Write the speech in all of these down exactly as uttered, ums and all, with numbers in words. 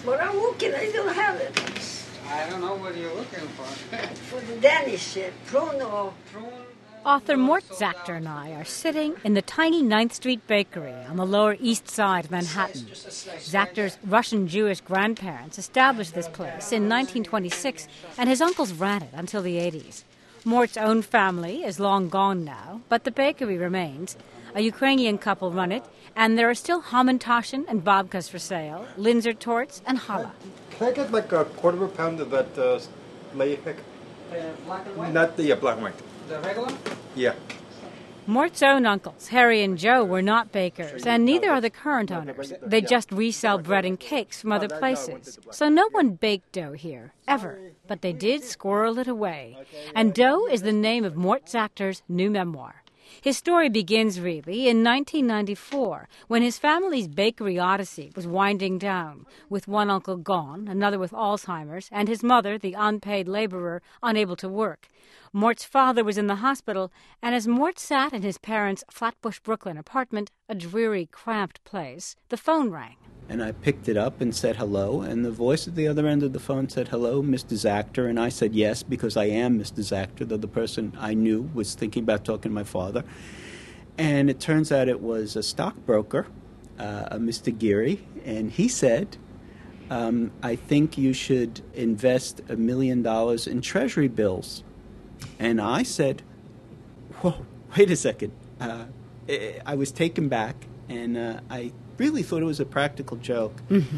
But I'm looking, I don't have it. I don't know what you're looking for. For the Danish uh, prune or... Author Mort Zactor and I are sitting in the tiny ninth Street Bakery on the Lower East Side of Manhattan. Zactor's Russian-Jewish grandparents established this place in nineteen twenty-six, and his uncles ran it until the eighties. Mort's own family is long gone now, but the bakery remains. A Ukrainian couple run it, and there are still Hamantashen and babkas for sale, Linzer torts, and challah. Can I get like a quarter of a pound of that uh, layhek? The black and white? Not the uh, black and white. The regular? Yeah. Mort's own uncles, Harry and Joe, were not bakers, and neither are the current owners. They just resell bread and cakes from other places. So no one baked dough here, ever. But they did squirrel it away. And Dough is the name of Mort Zactor's new memoir. His story begins, really, in nineteen ninety-four, when his family's bakery odyssey was winding down, with one uncle gone, another with Alzheimer's, and his mother, the unpaid laborer, unable to work. Mort's father was in the hospital, and as Mort sat in his parents' Flatbush, Brooklyn apartment, a dreary, cramped place, the phone rang. And I picked it up and said hello, and the voice at the other end of the phone said, "Hello, Mister Zactor," and I said yes, because I am Mister Zactor, though the person I knew was thinking about talking to my father. And it turns out it was a stockbroker, uh, a Mister Geary, and he said, um, I think you should invest a million dollars in Treasury bills. And I said, whoa, wait a second. Uh, I was taken back, and uh, I really thought it was a practical joke. Mm-hmm.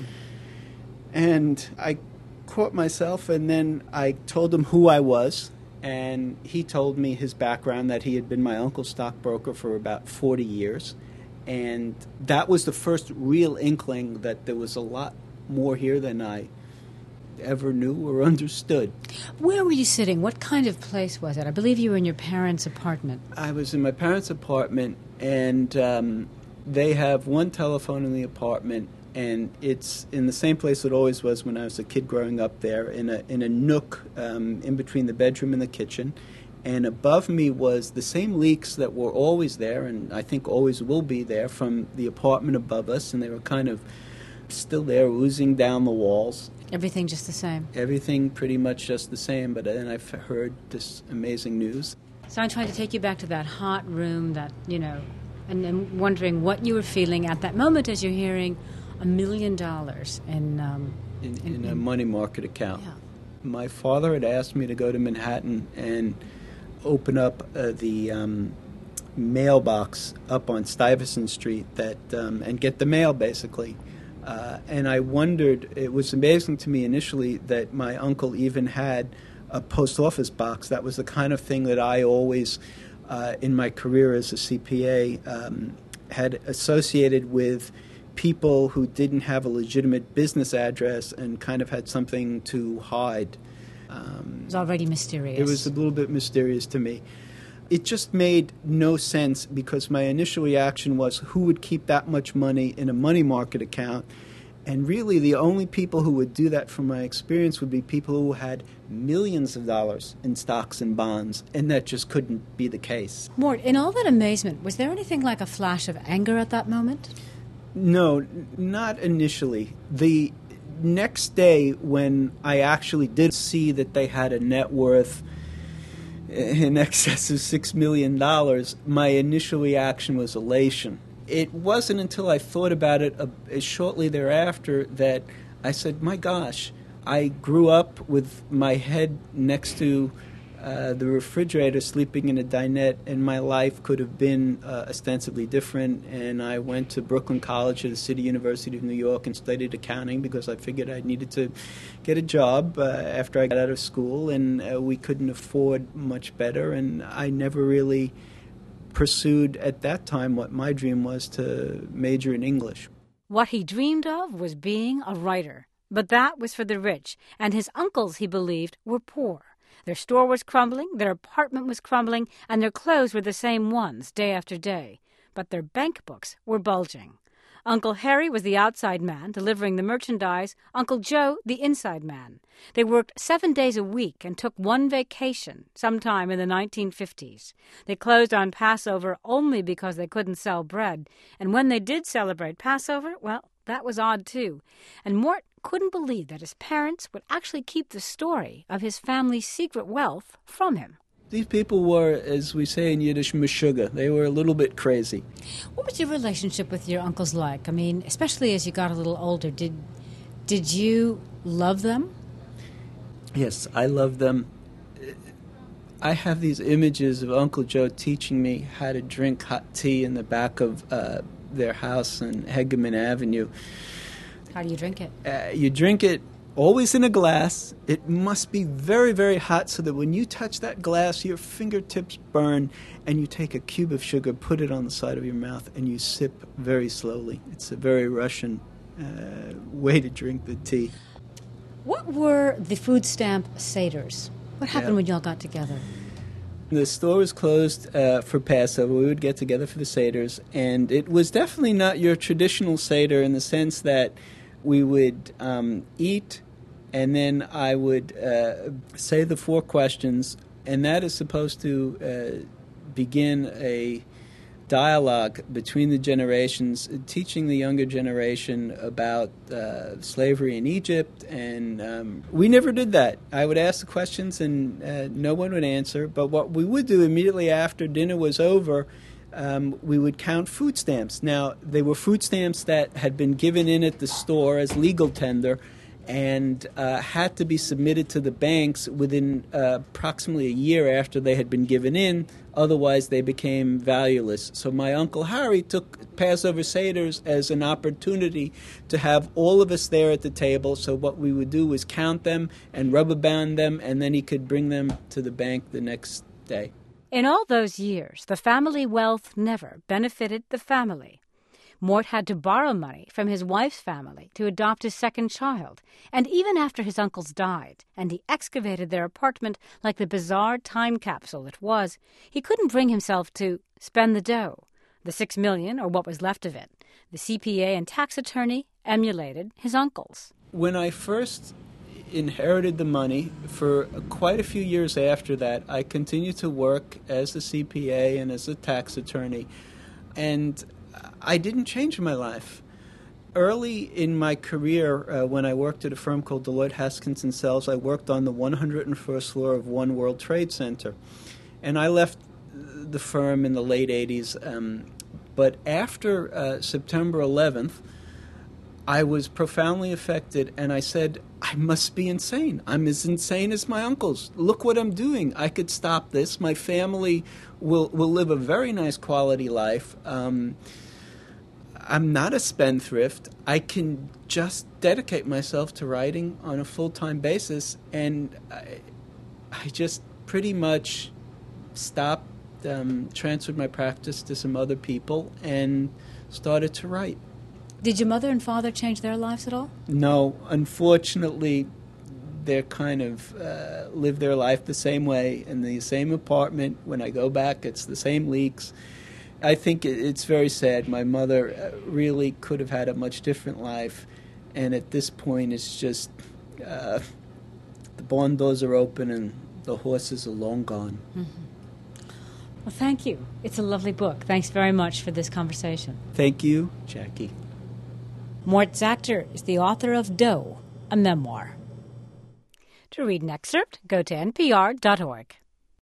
And I caught myself, and then I told him who I was, and he told me his background, that he had been my uncle's stockbroker for about forty years. And that was the first real inkling that there was a lot more here than I ever knew or understood. Where were you sitting? What kind of place was it? I believe you were in your parents' apartment. I was in my parents' apartment, and um, they have one telephone in the apartment, and it's in the same place it always was when I was a kid growing up there, in a in a nook um, in between the bedroom and the kitchen. And above me was the same leaks that were always there, and I think always will be there, from the apartment above us, and they were kind of still there, oozing down the walls. Everything just the same? Everything pretty much just the same, but then I heard this amazing news. So I'm trying to take you back to that hot room, that, you know, and then wondering what you were feeling at that moment as you're hearing a million dollars in, um, in, in, in a in, money market account. Yeah. My father had asked me to go to Manhattan and open up uh, the um, mailbox up on Stuyvesant Street that um, and get the mail, basically. Uh, and I wondered, it was amazing to me initially that my uncle even had a post office box. That was the kind of thing that I always, uh, in my career as a C P A, um, had associated with people who didn't have a legitimate business address and kind of had something to hide. Um, it was already mysterious. It was a little bit mysterious to me. It just made no sense, because my initial reaction was, who would keep that much money in a money market account? And really the only people who would do that, from my experience, would be people who had millions of dollars in stocks and bonds, and that just couldn't be the case. Mort, in all that amazement, was there anything like a flash of anger at that moment? No, n- not initially. The next day, when I actually did see that they had a net worth in excess of six million dollars, my initial reaction was elation. It wasn't until I thought about it uh, shortly thereafter that I said, my gosh, I grew up with my head next to uh, the refrigerator, sleeping in a dinette, and my life could have been uh, ostensibly different. And I went to Brooklyn College at the City University of New York and studied accounting, because I figured I needed to get a job uh, after I got out of school, and uh, we couldn't afford much better. And I never really pursued at that time what my dream was, to major in English. What he dreamed of was being a writer. But that was for the rich, and his uncles, he believed, were poor. Their store was crumbling, their apartment was crumbling, and their clothes were the same ones day after day. But their bank books were bulging. Uncle Harry was the outside man, delivering the merchandise, Uncle Joe the inside man. They worked seven days a week and took one vacation sometime in the nineteen fifties. They closed on Passover only because they couldn't sell bread, and when they did celebrate Passover, well, That was odd, too. And Mort couldn't believe that his parents would actually keep the story of his family's secret wealth from him. These people were, as we say in Yiddish, meshuggah. They were a little bit crazy. What was your relationship with your uncles like? I mean, especially as you got a little older, did did you love them? Yes, I love them. I have these images of Uncle Joe teaching me how to drink hot tea in the back of uh, their house on Hegeman Avenue. How do you drink it? Uh, you drink it always in a glass. It must be very, very hot so that when you touch that glass, your fingertips burn, and you take a cube of sugar, put it on the side of your mouth, and you sip very slowly. It's a very Russian uh, way to drink the tea. What were the food stamp seders? What happened Yeah. when y'all got together? The store was closed uh, for Passover. We would get together for the seders, and it was definitely not your traditional seder in the sense that we would um, eat, and then I would uh, say the four questions, and that is supposed to uh, begin a dialogue between the generations, teaching the younger generation about uh, slavery in Egypt, and um, we never did that. I would ask the questions, and uh, no one would answer, but what we would do immediately after dinner was over, um, we would count food stamps. Now, they were food stamps that had been given in at the store as legal tender, and uh, had to be submitted to the banks within uh, approximately a year after they had been given in. Otherwise, they became valueless. So my Uncle Harry took Passover Seders as an opportunity to have all of us there at the table. So what we would do was count them and rubber band them, and then he could bring them to the bank the next day. In all those years, the family wealth never benefited the family. Mort had to borrow money from his wife's family to adopt his second child, and even after his uncles died and he excavated their apartment like the bizarre time capsule it was, he couldn't bring himself to spend the dough, the six million or what was left of it. The C P A and tax attorney emulated his uncles. When I first inherited the money, for quite a few years after that, I continued to work as a C P A and as a tax attorney, and I didn't change my life. Early in my career, uh, when I worked at a firm called Deloitte Haskins and Sells, I worked on the one hundred first floor of One World Trade Center. And I left the firm in the late eighties. Um, but after uh, September eleventh, I was profoundly affected, and I said, I must be insane. I'm as insane as my uncles. Look what I'm doing. I could stop this. My family will, will live a very nice quality life. Um, I'm not a spendthrift. I can just dedicate myself to writing on a full-time basis, and I, I just pretty much stopped, um, transferred my practice to some other people, and started to write. Did your mother and father change their lives at all? No, unfortunately, they're kind of uh, live their life the same way in the same apartment. When I go back, it's the same leaks. I think it's very sad. My mother really could have had a much different life, and at this point it's just uh, the barn doors are open and the horses are long gone. Mm-hmm. Well, thank you. It's a lovely book. Thanks very much for this conversation. Thank you, Jackie. Mort Zachter is the author of Dough, a memoir. To read an excerpt, go to N P R dot org.